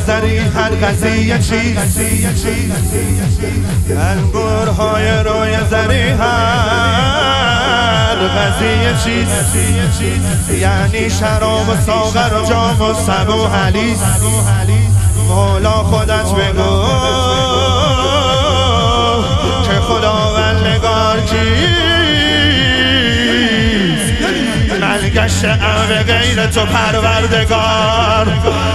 زری هر قضیه چیست، انگورهای روی زری هر قضیه چیست، یعنی شراب و ساغر و جام و سبو حلیس. مولا خودت بگو که خداوندگار کیست، من گشته‌ام به غیر تو پروردگار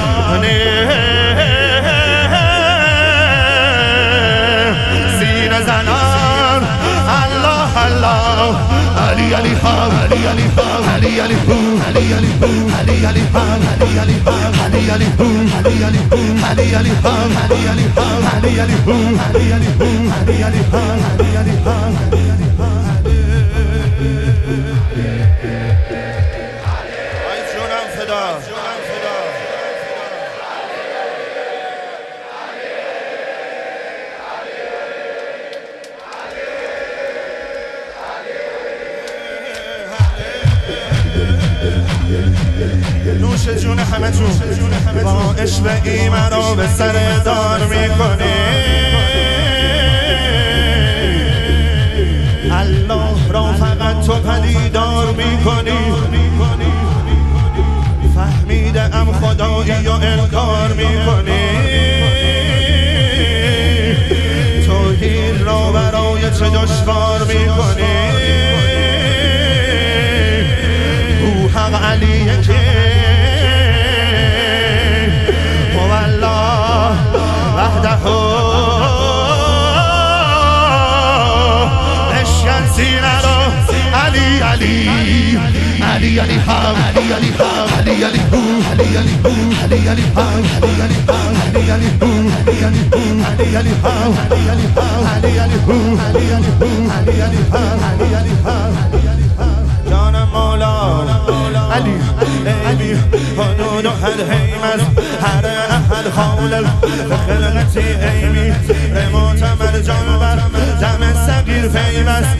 سینه زنان الله الله علی علی ها علی علی ها علی علی هو علی علی هو علی علی ها علی علی ها علی علی هو علی علی هو علی علی ها علی علی ها علی علی هو علی علی هو علی علی ها علی علی ها ای جونم فدا نوش جون همه جون با عشق ایمن رو به سر دار میکنی. الله را فقط تو پدیدار میکنی. فهمیدم خدایی و انکار میکنی. توحید را برای چه دشوار میکنی. او حق علیه که هو الله وحده اشکن سینه رو علی علی علی علی ها علی علی ها علی علی هو علی علی هو علی علی ها علی علی ها علی علی هو علی علی هو علی علی ها علی علی ها علی علی هو علی علی هو علی علی ها علی علی ها جانم مولا علی علی حدود و هر حیمت هر احد خالل خلقتی ایمی معتمر جان بر دم صغیر پیمست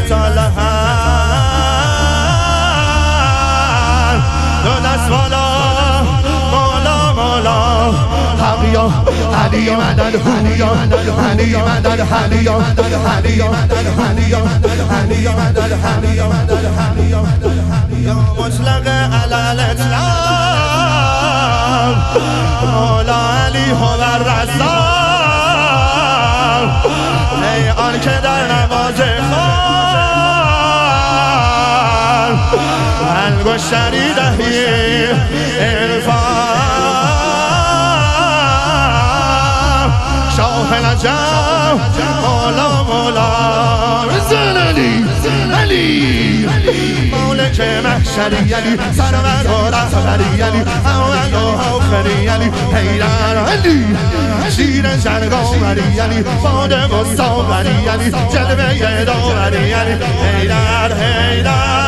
تتالهر دو دست بالا مولا مولا حقیا علی مدد هویا علی مدد حلیا علی مدد حلیا علی مدد حلیا یا مطلق علی الاطلاق مولا علی هو الرزاق ای آن که در نماز خواب انگشتری دهی عرفان شاه نجم مولا مولا زن علی مولک محشری علی سرور و رهبری علی اول و آخری علی حیدر علی شیر جرگاوری علی باد و ساغری علی جلوه داوری علی حیدر